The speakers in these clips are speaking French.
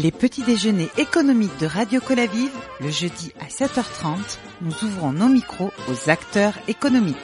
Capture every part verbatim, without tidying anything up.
Les petits déjeuners économiques de Radio Colavive, le jeudi à sept heures trente, nous ouvrons nos micros aux acteurs économiques.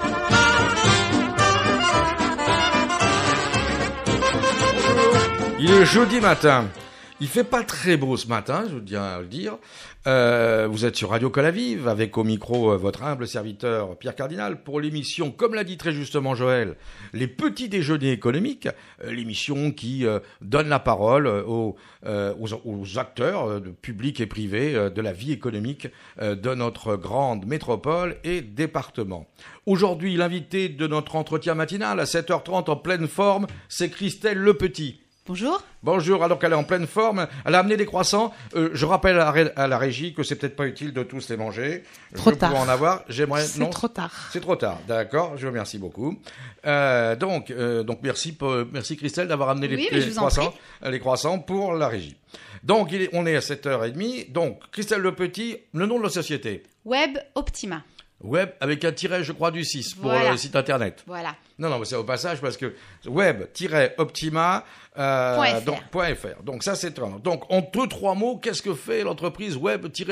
Il est jeudi matin. Il fait pas très beau ce matin, je tiens à le dire. Euh, vous êtes sur Radio Colavive avec au micro euh, votre humble serviteur Pierre Cardinal pour l'émission, comme l'a dit très justement Joël, les petits déjeuners économiques, euh, l'émission qui euh, donne la parole euh, aux, euh, aux, aux acteurs euh, publics et privés euh, de la vie économique euh, de notre grande métropole et département. Aujourd'hui, l'invité de notre entretien matinal à sept heures trente en pleine forme, c'est Christelle Lepetit. Bonjour. Bonjour, alors qu'elle est en pleine forme, elle a amené des croissants. Euh, je rappelle à, ré- à la régie que c'est peut-être pas utile de tous les manger. Trop je tard. peux en avoir. J'aimerais. C'est non, trop tard. C'est trop tard, d'accord. Je vous remercie beaucoup. Euh, donc, euh, donc merci, pour, merci Christelle d'avoir amené oui, les, les croissants, les croissants pour la régie. Donc, il est, on est à sept heures trente. Donc, Christelle Lepetit, le nom de la société. Web Optima. Web avec un tiret, je crois, du six pour voilà. le site internet. Voilà. Non, non, mais c'est au passage parce que web-optima euh, Point fr. donc, .fr. Donc ça, c'est un. Donc, en deux, trois mots, qu'est-ce que fait l'entreprise web-optima ?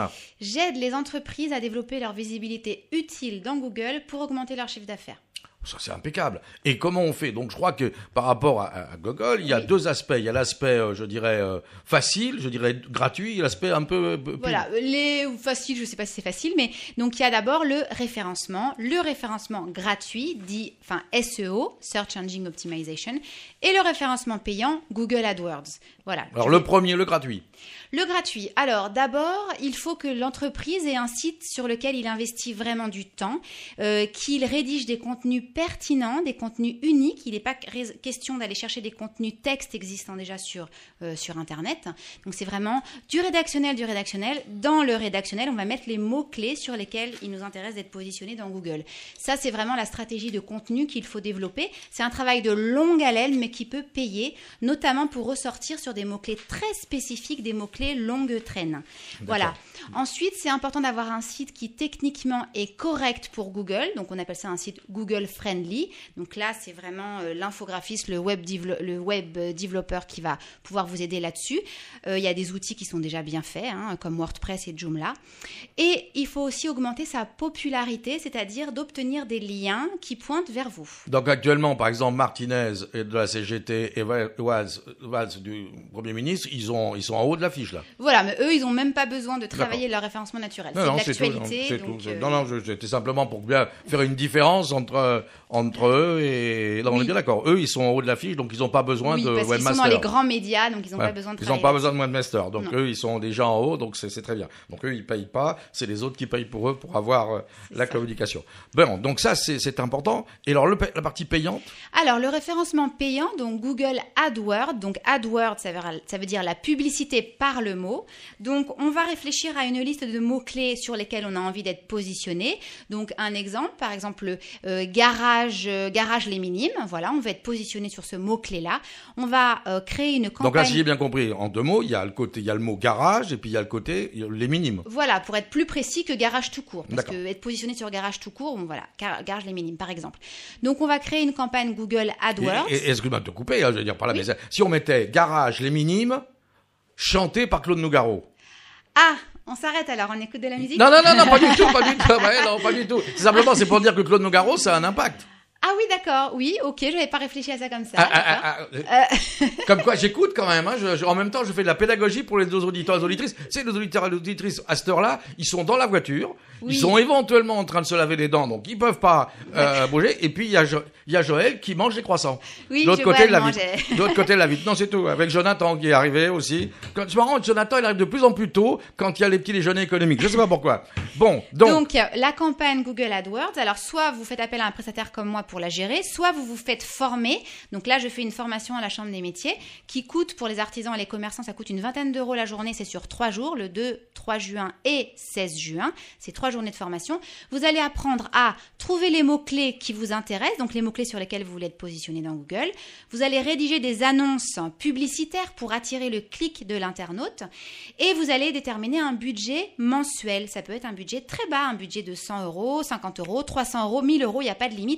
J'aide les entreprises à développer leur visibilité utile dans Google pour augmenter leur chiffre d'affaires. Ça, c'est impeccable. Et comment on fait ? Donc, je crois que par rapport à, à Google, il y a oui. deux aspects. Il y a l'aspect, euh, je dirais, euh, facile, je dirais gratuit, et l'aspect un peu... Euh, voilà, les ou facile, je ne sais pas si c'est facile, mais donc il y a d'abord le référencement, le référencement gratuit, dit, enfin S E O, Search Engine Optimization, et le référencement payant, Google AdWords. Voilà. Alors, le premier, le gratuit. Le gratuit. Alors, d'abord, il faut que l'entreprise ait un site sur lequel il investit vraiment du temps, euh, qu'il rédige des contenus pertinents, des contenus uniques. Il n'est pas question d'aller chercher des contenus textes existants déjà sur, euh, sur Internet. Donc, c'est vraiment du rédactionnel, du rédactionnel. Dans le rédactionnel, on va mettre les mots-clés sur lesquels il nous intéresse d'être positionné dans Google. Ça, c'est vraiment la stratégie de contenu qu'il faut développer. C'est un travail de longue haleine, mais qui peut payer, notamment pour ressortir sur des mots-clés très spécifiques, des mots-clés longue traîne. Voilà. Ensuite, c'est important d'avoir un site qui techniquement est correct pour Google. Donc, on appelle ça un site Google friendly. Donc là, c'est vraiment euh, l'infographiste, le web, divlo- le web développeur qui va pouvoir vous aider là-dessus. Euh, il y a des outils qui sont déjà bien faits, hein, comme WordPress et Joomla. Et il faut aussi augmenter sa popularité, c'est-à-dire d'obtenir des liens qui pointent vers vous. Donc actuellement, par exemple, Martinez et de la C G T et Valls, Valls du Premier ministre, ils, ont, ils sont en haut de l'affiche là. Voilà, mais eux, ils n'ont même pas besoin de travailler D'accord. leur référencement naturel. Non, c'est non, de c'est l'actualité. tout, c'est donc, tout. euh... Non, non, je- c'était simplement pour bien faire une différence entre, entre eux et... Non, on Oui. est bien d'accord. Eux, ils sont en haut de l'affiche, donc ils n'ont pas besoin oui, de parce qu'ils sont webmaster. dans les grands médias, donc ils n'ont Ouais. pas besoin de Ils travailler. n'ont pas besoin de webmaster. Donc Non. eux, ils sont déjà en haut, donc c'est, c'est très bien. Donc eux, ils payent pas. C'est les autres qui payent pour eux pour avoir euh, la ça. communication. Bon, donc ça, c'est, c'est important. Et alors, le, la partie payante? Alors, le référencement payant, donc Google AdWords, donc AdWords, ça veut, ça veut dire la publicité par le mot. Donc, on va réfléchir à une liste de mots-clés sur lesquels on a envie d'être positionné. Donc, un exemple, par exemple, euh, garage, euh, garage les minimes. Voilà, on va être positionné sur ce mot-clé-là. On va euh, créer une campagne. Donc là, si j'ai bien compris, en deux mots, il y a le côté, il y a le mot garage et puis il y a le côté, il y a les minimes. Voilà, pour être plus précis que garage tout court. Parce D'accord. que être positionné sur garage tout court, bon, voilà, gar- garage les minimes, par exemple. Donc, on va créer une campagne Google AdWords. Et, et, excuse-moi de te couper, hein, je veux dire par là, oui. Mais si on mettait garage les minimes, chanté par Claude Nougaro. Ah, on s'arrête alors, on écoute de la musique? Non, non, non, non, pas du tout, pas du tout, ouais, non, pas du tout. C'est simplement, c'est pour dire que Claude Nougaro, ça a un impact. Ah oui, d'accord, oui, ok, je n'avais pas réfléchi à ça comme ça. Ah, ah, ah, ah, euh... Comme quoi, j'écoute quand même. Hein, je, je, en même temps, je fais de la pédagogie pour les deux auditeurs et les auditrices. Tu sais, les auditeurs et les auditrices, à cette heure-là, ils sont dans la voiture. Oui. Ils sont éventuellement en train de se laver les dents, donc ils peuvent pas euh, bouger. Et puis, il y a, jo- il y a Joël qui mange les croissants. Oui, de l'autre je côté vois, de la elle vitre. mangeait. De l'autre côté de la vitre. Non, c'est tout. Avec Jonathan qui est arrivé aussi. Quand, c'est marrant, Jonathan, il arrive de plus en plus tôt quand il y a les petits déjeuners économiques. Je sais pas pourquoi. Bon, donc. Donc, la campagne Google AdWords. Alors, soit vous faites appel à un prestataire comme moi pour la gérer, soit vous vous faites former. Donc là, je fais une formation à la Chambre des métiers qui coûte pour les artisans et les commerçants, ça coûte une vingtaine d'euros la journée. C'est sur trois jours, le deux, trois juin et seize juin. C'est trois journées de formation. Vous allez apprendre à trouver les mots-clés qui vous intéressent, donc les mots-clés sur lesquels vous voulez être positionné dans Google. Vous allez rédiger des annonces publicitaires pour attirer le clic de l'internaute. Et vous allez déterminer un budget mensuel. Ça peut être un budget très bas, un budget de cent euros, cinquante euros, trois cents euros, mille euros, il n'y a pas de limite.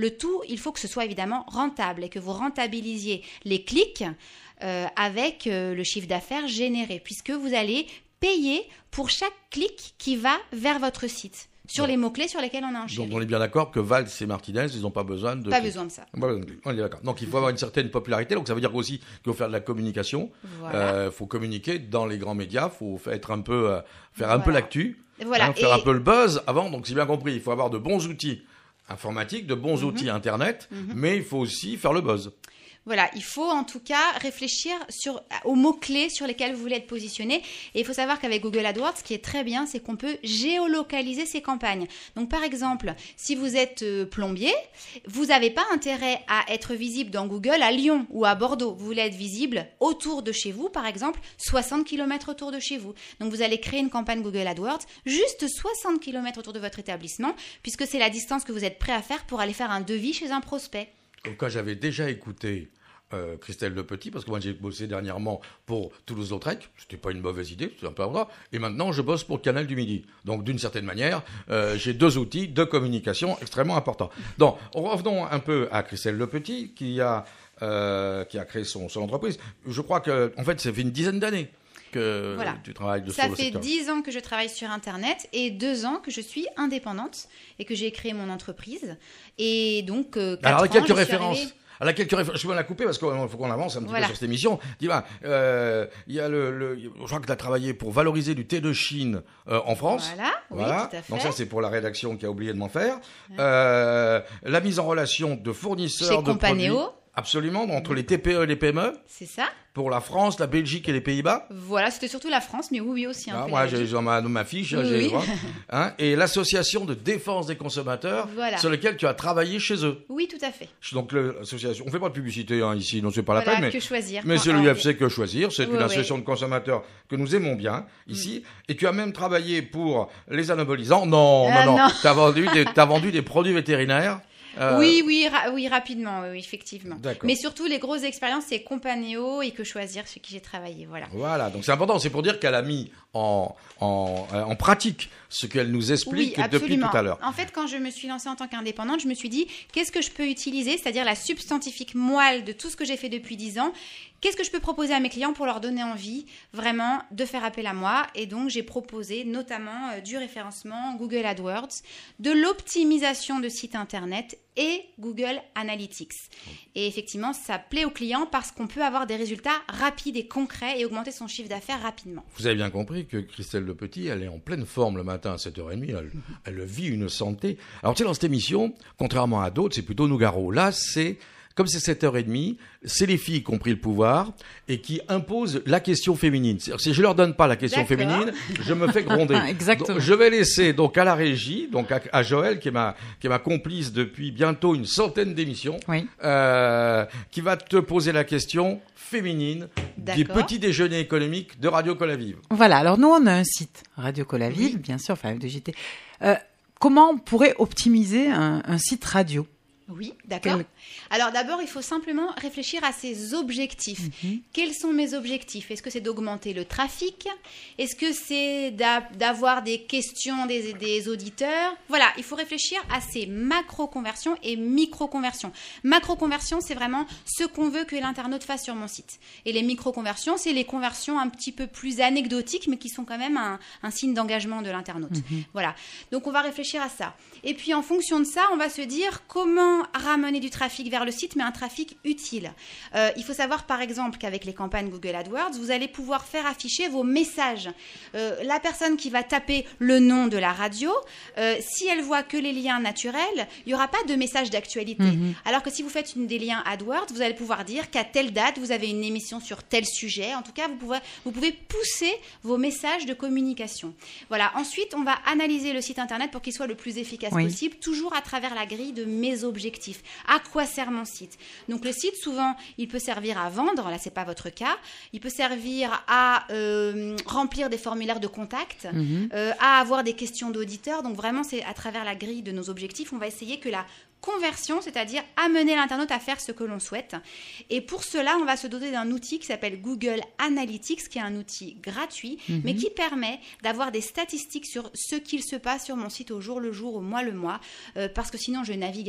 Le tout, il faut que ce soit évidemment rentable et que vous rentabilisiez les clics euh, avec euh, le chiffre d'affaires généré, puisque vous allez payer pour chaque clic qui va vers votre site, sur ouais. les mots-clés sur lesquels on a enchéri. Donc on est bien d'accord que Valls et Martinez, ils n'ont pas besoin de... Pas clics. besoin de ça. On est d'accord. Donc il faut avoir une certaine popularité, donc ça veut dire aussi qu'il faut faire de la communication, il voilà. euh, faut communiquer dans les grands médias, il faut être un peu, euh, faire un voilà. peu l'actu, voilà. hein, faire et... un peu le buzz avant, donc c'est bien compris, il faut avoir de bons outils informatiques, de bons mm-hmm. outils Internet, mm-hmm. mais il faut aussi faire le buzz. Voilà, il faut en tout cas réfléchir sur, aux mots-clés sur lesquels vous voulez être positionné. Et il faut savoir qu'avec Google AdWords, ce qui est très bien, c'est qu'on peut géolocaliser ces campagnes. Donc par exemple, si vous êtes euh, plombier, vous n'avez pas intérêt à être visible dans Google à Lyon ou à Bordeaux. Vous voulez être visible autour de chez vous, par exemple, soixante kilomètres autour de chez vous. Donc vous allez créer une campagne Google AdWords juste soixante kilomètres autour de votre établissement, puisque c'est la distance que vous êtes prêt à faire pour aller faire un devis chez un prospect. Quand j'avais déjà écouté euh, Christelle Le Petit, parce que moi j'ai bossé dernièrement pour Toulouse-Lautrec, c'était pas une mauvaise idée, c'était un peu vrai, et maintenant je bosse pour le Canal du Midi. Donc d'une certaine manière, euh, j'ai deux outils de communication extrêmement importants. Donc revenons un peu à Christelle Le Petit, qui a, euh, qui a créé son, son entreprise. Je crois que, en fait, ça fait une dizaine d'années que voilà. tu travailles de ça sur le secteur. Ça fait dix ans que je travaille sur Internet et deux ans que je suis indépendante et que j'ai créé mon entreprise. Et donc, euh, quatre Alors, ans, quelques je références. suis arrivée... Alors, quelques références. Je vais la couper parce qu'il faut qu'on avance un petit voilà. peu sur cette émission. Dis, bah, euh, il y a le, le, je crois que tu as travaillé pour valoriser du thé de Chine euh, en France. Voilà, voilà. Oui, tout à fait. Donc ça, c'est pour la rédaction qui a oublié de m'en faire. Ouais. Euh, la mise en relation de fournisseurs Chez de Companéo. produits. Absolument, entre les T P E et les P M E. C'est ça. Pour la France, la Belgique et les Pays-Bas. Voilà, c'était surtout la France, mais oui, oui aussi. Ah, moi, j'ai dans ma, dans ma fiche, oui, j'ai, oui. hein, et l'association de défense des consommateurs, voilà. sur laquelle tu as travaillé chez eux. Oui, tout à fait. Donc l'association, on fait pas de publicité hein, ici, non c'est pas voilà, la peine, mais que choisir. mais c'est l'U F C Que Choisir, c'est oui, une oui. association de consommateurs que nous aimons bien ici, mm. et tu as même travaillé pour les anabolisants. Non, ah, non, non, non. t'as vendu des, t'as vendu des produits vétérinaires. Euh... Oui, oui, ra- oui, rapidement, oui, effectivement. D'accord. Mais surtout, les grosses expériences, c'est Companéo et Que Choisir, chez qui j'ai travaillé, voilà. Voilà, donc c'est important, c'est pour dire qu'elle a mis en, en, en pratique ce qu'elle nous explique oui, depuis tout à l'heure. En fait, quand je me suis lancée en tant qu'indépendante, je me suis dit, qu'est-ce que je peux utiliser, c'est-à-dire la substantifique moelle de tout ce que j'ai fait depuis dix ans. Qu'est-ce que je peux proposer à mes clients pour leur donner envie vraiment de faire appel à moi? Et donc, j'ai proposé notamment euh, du référencement Google AdWords, de l'optimisation de sites Internet et Google Analytics. Et effectivement, ça plaît aux clients parce qu'on peut avoir des résultats rapides et concrets et augmenter son chiffre d'affaires rapidement. Vous avez bien compris que Christelle Le Petit, elle est en pleine forme le matin à sept heures trente. Elle, elle vit une santé. Alors, tu sais, dans cette émission, contrairement à d'autres, c'est plutôt Nougaro. Là, c'est... Comme c'est sept heures trente, c'est les filles qui ont pris le pouvoir et qui imposent la question féminine. C'est-à-dire, si je leur donne pas la question D'accord. féminine, je me fais gronder. Exactement. Donc, je vais laisser donc à la régie, donc à, à Joël, qui est ma qui est ma complice depuis bientôt une centaine d'émissions, oui. euh, qui va te poser la question féminine des petits déjeuners économiques de Radio Cola-Vive. Voilà. Alors nous, on a un site Radio Cola-Vive, oui. bien sûr, enfin F deux J T. Euh, comment on pourrait optimiser un, un site radio? Oui, d'accord. Quel... Alors d'abord, il faut simplement réfléchir à ses objectifs. Mm-hmm. Quels sont mes objectifs? Est-ce que c'est d'augmenter le trafic? Est-ce que c'est d'a- d'avoir des questions des, des auditeurs? Voilà, il faut réfléchir à ces macro-conversions et micro-conversions. Macro-conversions, c'est vraiment ce qu'on veut que l'internaute fasse sur mon site. Et les micro-conversions, c'est les conversions un petit peu plus anecdotiques, mais qui sont quand même un, un signe d'engagement de l'internaute. Mm-hmm. Voilà, donc on va réfléchir à ça. Et puis en fonction de ça, on va se dire comment ramener du trafic vers le site, mais un trafic utile. Euh, il faut savoir par exemple qu'avec les campagnes Google AdWords, vous allez pouvoir faire afficher vos messages. Euh, la personne qui va taper le nom de la radio, euh, si elle voit que les liens naturels, il n'y aura pas de message d'actualité. Mm-hmm. Alors que si vous faites une, des liens AdWords, vous allez pouvoir dire qu'à telle date, vous avez une émission sur tel sujet. En tout cas, vous pouvez, vous pouvez pousser vos messages de communication. Voilà. Ensuite, on va analyser le site internet pour qu'il soit le plus efficace oui. possible, toujours à travers la grille de mes objectifs. À quoi sert mon site? Donc le site, souvent, il peut servir à vendre. Là, c'est pas votre cas. Il peut servir à euh, remplir des formulaires de contact, mm-hmm. euh, à avoir des questions d'auditeurs. Donc vraiment, c'est à travers la grille de nos objectifs, on va essayer que la conversion, c'est-à-dire amener l'internaute à faire ce que l'on souhaite. Et pour cela, on va se doter d'un outil qui s'appelle Google Analytics, qui est un outil gratuit, mm-hmm. mais qui permet d'avoir des statistiques sur ce qu'il se passe sur mon site au jour le jour, au mois le mois, euh, parce que sinon je navigue à vue,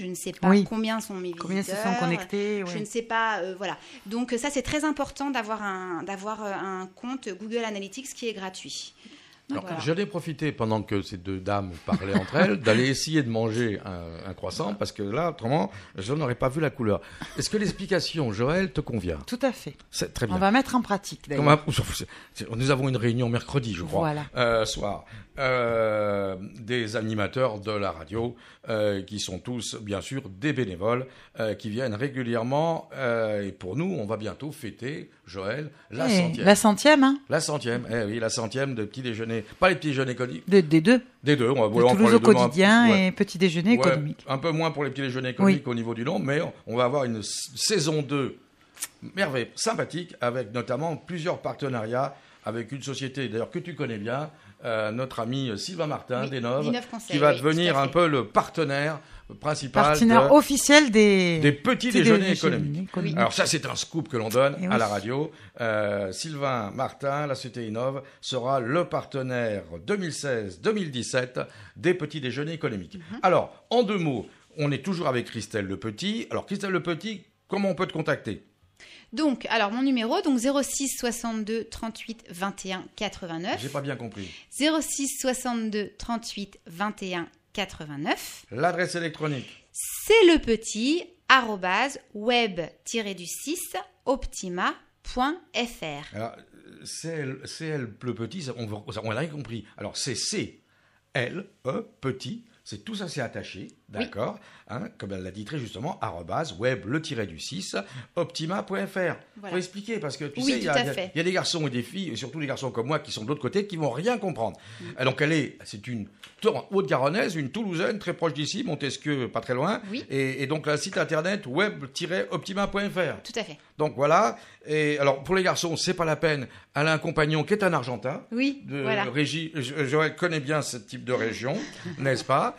Je ne sais pas oui. combien sont mes visiteurs. Combien se sont connectés. Je oui. ne sais pas. Euh, voilà. Donc ça, c'est très important d'avoir un, d'avoir un compte Google Analytics qui est gratuit. Alors, voilà. J'en ai profité pendant que ces deux dames parlaient entre elles d'aller essayer de manger un, un croissant parce que là, autrement, je n'aurais pas vu la couleur. Est-ce que l'explication, Joël, te convient? Tout à fait. C'est très bien. On va mettre en pratique, d'ailleurs. Un... Nous avons une réunion mercredi, je crois, voilà. euh, soir, euh, des animateurs de la radio euh, qui sont tous, bien sûr, des bénévoles euh, qui viennent régulièrement. Euh, et pour nous, on va bientôt fêter, Joël, la Et centième. La centième, hein? La centième, eh oui, la centième de petit déjeuner. Pas les petits déjeuners économiques. De, des deux. Des deux. On va De on Toulouse prend au les deux, quotidien ouais. et petit déjeuner Ouais, économique. un peu moins pour les petits déjeuners économiques Oui. au niveau du nom, mais on va avoir une s- saison deux merveille, sympathique, avec notamment plusieurs partenariats avec une société, d'ailleurs, que tu connais bien, euh, notre ami Sylvain Martin, Oui, d'Enov, Enov Conseil, qui va oui, devenir tout à un fait. peu le partenaire principal Partenaire de- officiel des, des petits des déjeuners déjeuners économiques. économiques. Alors ça, c'est un scoop que l'on donne Et à oui. la radio. Euh, Sylvain Martin, la société Innov, sera le partenaire deux mille seize deux mille dix-sept des petits déjeuners économiques. Mm-hmm. Alors, en deux mots, on est toujours avec Christelle Le Petit. Alors, Christelle Le Petit, comment on peut te contacter? Donc, alors mon numéro, donc zéro six soixante-deux trente-huit vingt et un quatre-vingt-neuf. J'ai pas bien compris. zéro six soixante-deux trente-huit vingt et un quatre-vingt-neuf. L'adresse électronique. C'est le petit arrobase web-du-six optima.fr. Alors, c'est elle, c'est elle Le Petit, ça, on, on l'a rien compris. Alors, c'est C L E Petit. C'est tout ça, c'est attaché, d'accord, hein, comme elle l'a dit très justement, arrobase, web, le tiret du six, optima point f r. Il Voilà. faut expliquer, parce que tu Oui, sais, il y, tout à a- fait. il y a des garçons et des filles, et surtout des garçons comme moi, qui sont de l'autre côté, qui vont rien comprendre. Et donc, elle est, c'est une Haute-Garonnaise, une Toulousaine, très proche d'ici, Montesquieu, pas très loin, Oui. et, et donc, le site internet, web tiret optima point f r. Tout à fait. Donc, voilà. Et alors, pour les garçons, c'est pas la peine. Elle a un compagnon qui est un Argentin. Oui, De voilà. régie, Jo- Joël connaît bien ce type de région, n'est-ce pas?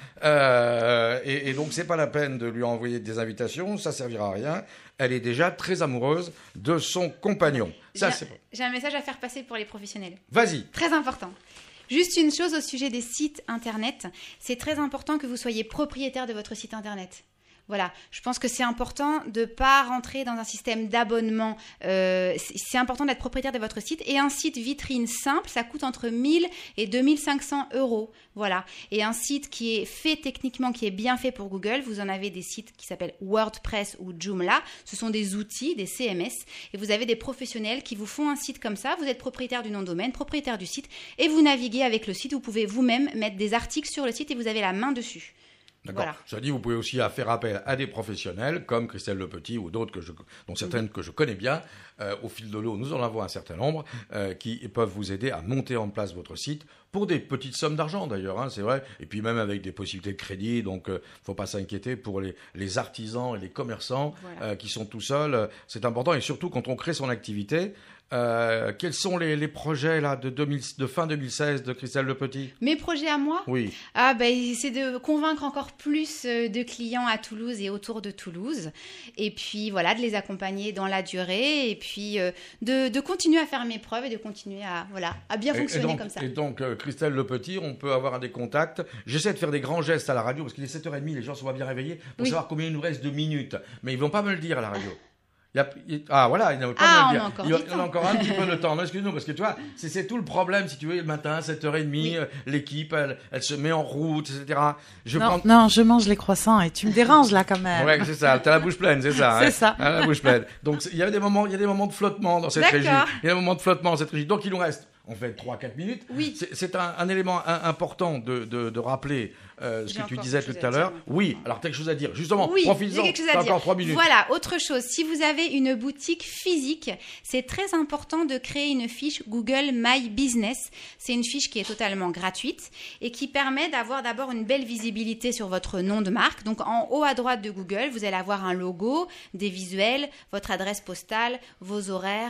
Euh, et, et donc, c'est pas la peine de lui envoyer des invitations, ça servira à rien. Elle est déjà très amoureuse de son compagnon. Ça, J'ai- c'est... J'ai un message à faire passer pour les professionnels. Vas-y. Très important. Juste une chose au sujet des sites internet. C'est très important que vous soyez propriétaire de votre site internet. Voilà, je pense que c'est important de ne pas rentrer dans un système d'abonnement. Euh, c'est c'est important d'être propriétaire de votre site. Et un site vitrine simple, ça coûte entre mille et deux mille cinq cents euros. Voilà. Et un site qui est fait techniquement, qui est bien fait pour Google, vous en avez des sites qui s'appellent WordPress ou Joomla. Ce sont des outils, des C M S. Et vous avez des professionnels qui vous font un site comme ça. Vous êtes propriétaire du nom de domaine, propriétaire du site. Et vous naviguez avec le site. Vous pouvez vous-même mettre des articles sur le site et vous avez la main dessus. D'accord. Voilà. Ça dit, vous pouvez aussi faire appel à des professionnels comme Christelle Le Petit ou d'autres que je, dont certaines que je connais bien. Euh, au fil de l'eau, nous en avons un certain nombre euh, qui peuvent vous aider à monter en place votre site pour des petites sommes d'argent d'ailleurs, hein, c'est vrai. Et puis même avec des possibilités de crédit, donc euh, faut pas s'inquiéter pour les, les artisans et les commerçants Voilà. euh, qui sont tout seuls. euh, C'est important et surtout quand on crée son activité. Euh, quels sont les, les projets là de, deux mille, de fin deux mille seize de Christelle Le Petit? Mes projets à moi, Oui. ah, ben, c'est de convaincre encore plus euh, de clients à Toulouse et autour de Toulouse. Et puis voilà, de les accompagner dans la durée. Et puis euh, de, de continuer à faire mes preuves et de continuer à, voilà, à bien Et- fonctionner et donc, comme ça. Et donc, euh, Christelle Le Petit, on peut avoir un des contacts. J'essaie de faire des grands gestes à la radio parce qu'il est sept heures trente, les gens sont pas bien réveillés pour Oui. savoir combien il nous reste de minutes. Mais ils vont pas me le dire à la radio. Il y a- il- ah voilà, ils ne veulent pas Ah, me le on dire. a encore il y a, du il y en a temps. encore un petit peu de temps. Non, excuse-nous, parce que tu vois, c'est, c'est tout le problème, si tu veux, le matin, sept heures trente, Oui. euh, l'équipe, elle, elle se met en route, et cetera. Je Non, prends... non, je mange les croissants et tu me déranges là quand même. Ouais, c'est ça. T'as la bouche pleine, c'est ça. C'est hein. ça. T'as la bouche pleine. Donc c'est- il y a des moments, il y a des moments de flottement dans cette D'accord. régie. Il y a des moments de flottement dans cette régie. Donc il nous reste, on fait trois quatre minutes. Oui. C'est, c'est un, un élément un- important de, de, de rappeler euh, ce J'ai que tu encore disais quelque tout chose à à l'heure. dire. Oui. Alors t'as quelque chose à dire. Justement, Oui, j'ai profites-en. quelque chose T'as à dire. encore trois minutes. Voilà, autre chose. Si vous avez une boutique physique, c'est très important de créer une fiche Google My Business. C'est une fiche qui est totalement gratuite et qui permet d'avoir d'abord une belle visibilité sur votre nom de marque. Donc en haut à droite de Google, vous allez avoir un logo, des visuels, votre adresse postale, vos horaires,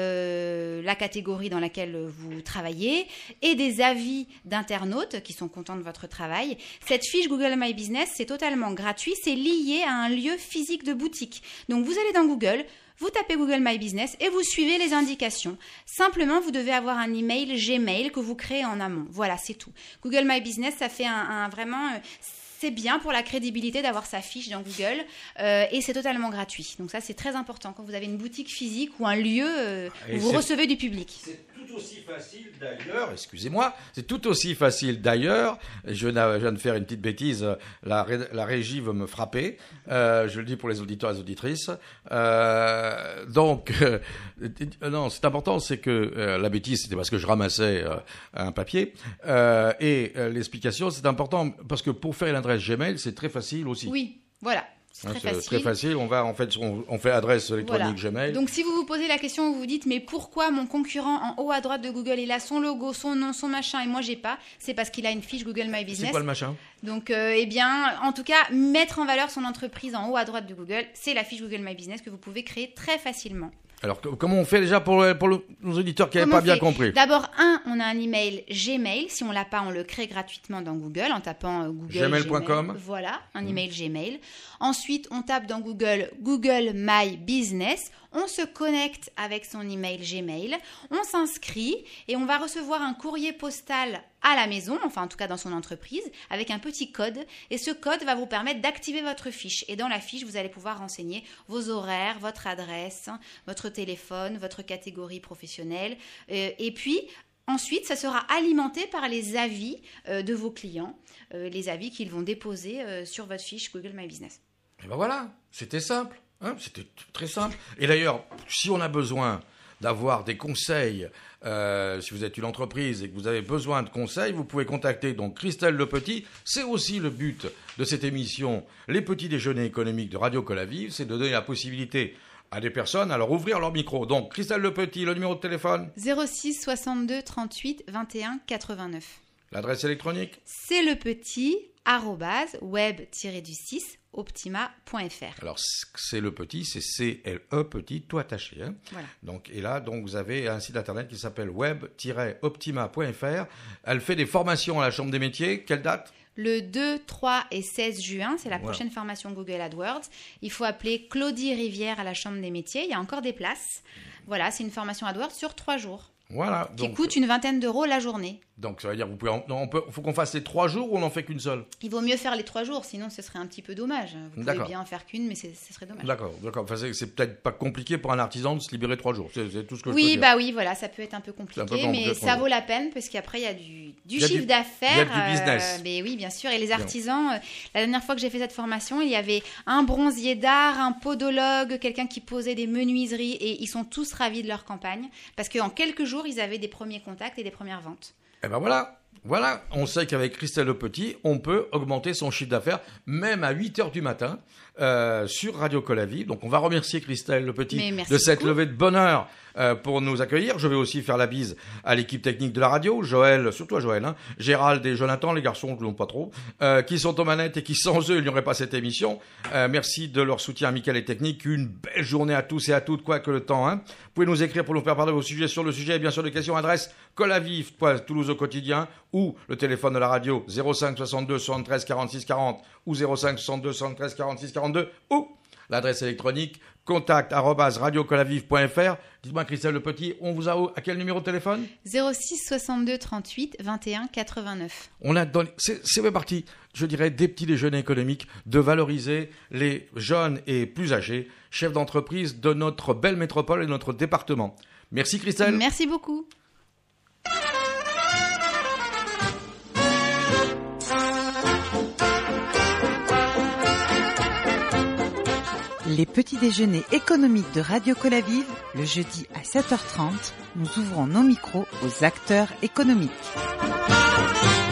euh, la catégorie dans laquelle vous travaillez et des avis d'internautes qui sont contents de votre travail. Cette fiche Google My Business, c'est totalement gratuit, c'est lié à un lieu physique de boutique. Donc vous allez dans Google, vous tapez Google My Business et vous suivez les indications. Simplement, vous devez avoir un email Gmail que vous créez en amont. Voilà, c'est tout. Google My Business, ça fait un, un vraiment... euh, c'est bien pour la crédibilité d'avoir sa fiche dans Google euh, et c'est totalement gratuit. Donc ça, c'est très important quand vous avez une boutique physique ou un lieu euh, où vous recevez du public. C'est tout aussi facile d'ailleurs, excusez-moi, c'est tout aussi facile d'ailleurs, je viens de faire une petite bêtise, la, la régie veut me frapper, euh, je le dis pour les auditeurs et les auditrices. Euh, donc, euh, non, c'est important, c'est que euh, la bêtise, c'était parce que je ramassais euh, un papier, euh, et euh, l'explication, c'est important, parce que pour faire une adresse Gmail, c'est très facile aussi. Oui, voilà. C'est hein, très c'est facile. très facile. On va en fait, on, on fait adresse électronique voilà. Gmail. Donc si vous vous posez la question, vous vous dites mais pourquoi mon concurrent en haut à droite de Google il a son logo, son nom, son machin et moi j'ai pas, c'est parce qu'il a une fiche Google My Business. C'est quoi le machin ? Donc euh, eh bien, en tout cas, mettre en valeur son entreprise en haut à droite de Google, c'est la fiche Google My Business que vous pouvez créer très facilement. Alors, comment on fait déjà pour, pour le, nos auditeurs qui n'avaient pas bien compris ? D'abord, un, on a un email Gmail. Si on l'a pas, on le crée gratuitement dans Google en tapant euh, Google gmail point com. Voilà, un mmh. email Gmail. Ensuite, on tape dans Google Google My Business. On se connecte avec son email Gmail. On s'inscrit et on va recevoir un courrier postal à la maison, enfin en tout cas dans son entreprise, avec un petit code. Et ce code va vous permettre d'activer votre fiche. Et dans la fiche, vous allez pouvoir renseigner vos horaires, votre adresse, votre téléphone, votre catégorie professionnelle. Euh, et puis, ensuite, ça sera alimenté par les avis euh, de vos clients, euh, les avis qu'ils vont déposer euh, sur votre fiche Google My Business. Et ben voilà, c'était simple. Hein, c'était très simple. Et d'ailleurs, si on a besoin d'avoir des conseils, euh, si vous êtes une entreprise et que vous avez besoin de conseils, vous pouvez contacter donc Christelle Le Petit. C'est aussi le but de cette émission, les petits déjeuners économiques de Radio Colavive, c'est de donner la possibilité à des personnes à leur ouvrir leur micro. Donc, Christelle Le Petit, le numéro de téléphone zéro six soixante-deux trente-huit vingt et un quatre-vingt-neuf. L'adresse électronique c'est le petit arrobase web du six optima point f r. Alors, c'est le petit, c'est C L E petit, tout attaché. Hein. Voilà. Donc, et là, donc, vous avez un site internet qui s'appelle web tiret optima point f r. Elle fait des formations à la Chambre des métiers. Quelle date ? Le deux, trois et seize juin, c'est la Voilà. prochaine formation Google AdWords. Il faut appeler Claudie Rivière à la Chambre des métiers. Il y a encore des places. Voilà, c'est une formation AdWords sur trois jours. Voilà. Qui donc, coûte une vingtaine d'euros la journée. Donc, ça veut dire vous pouvez, en, non, on peut, faut qu'on fasse les trois jours ou on n'en fait qu'une seule ? Il vaut mieux faire les trois jours, sinon ce serait un petit peu dommage. Vous pouvez D'accord. bien en faire qu'une, mais c'est, ce serait dommage. D'accord, d'accord. Enfin, c'est, c'est peut-être pas compliqué pour un artisan de se libérer trois jours. C'est, c'est tout ce que oui, je peux dire. bah oui, voilà, ça peut être un peu compliqué, un peu compliqué, mais ça bon. vaut la peine parce qu'après il y a du, du Il y a chiffre du- d'affaires. il y a du business. euh, mais oui, bien sûr. Et les artisans, euh, la dernière fois que j'ai fait cette formation, il y avait un bronzier d'art, un podologue, quelqu'un qui posait des menuiseries, et ils sont tous ravis de leur campagne parce qu'en quelques jours, ils avaient des premiers contacts et des premières ventes. Eh ben voilà. Voilà, on sait qu'avec Christelle Le Petit, on peut augmenter son chiffre d'affaires, même à huit heures du matin, euh, sur Radio Colavive. Donc, on va remercier Christelle Le Petit Mais merci de cette beaucoup. levée de bonheur euh, pour nous accueillir. Je vais aussi faire la bise à l'équipe technique de la radio, Joël, surtout à Joël, hein, Gérald et Jonathan, les garçons, je ne pas trop, euh, qui sont aux manettes et qui, sans eux, il n'y aurait pas cette émission. Euh, merci de leur soutien amical et technique. Une belle journée à tous et à toutes, quoi que le temps. Hein. Vous pouvez nous écrire pour nous faire part de vos sujets sur le sujet et bien sûr des questions. Adresse colavive point toulouse au quotidien ou le téléphone de la radio zéro cinq soixante-deux soixante-treize quarante-six quarante ou zéro cinq soixante-deux soixante-treize quarante-six quarante-deux ou l'adresse électronique contact arobase radiocolavive point f r. Dites-moi Christelle Le Petit, on vous a à quel numéro de téléphone ? zéro six soixante-deux trente-huit vingt et un quatre-vingt-neuf. On a dans les- c'est, c'est fait partie, je dirais, des petits déjeuners économiques, de valoriser les jeunes et plus âgés, chefs d'entreprise de notre belle métropole et de notre département. Merci Christelle. Merci beaucoup. Les petits déjeuners économiques de Radio Colavive, le jeudi à sept heures trente, nous ouvrons nos micros aux acteurs économiques.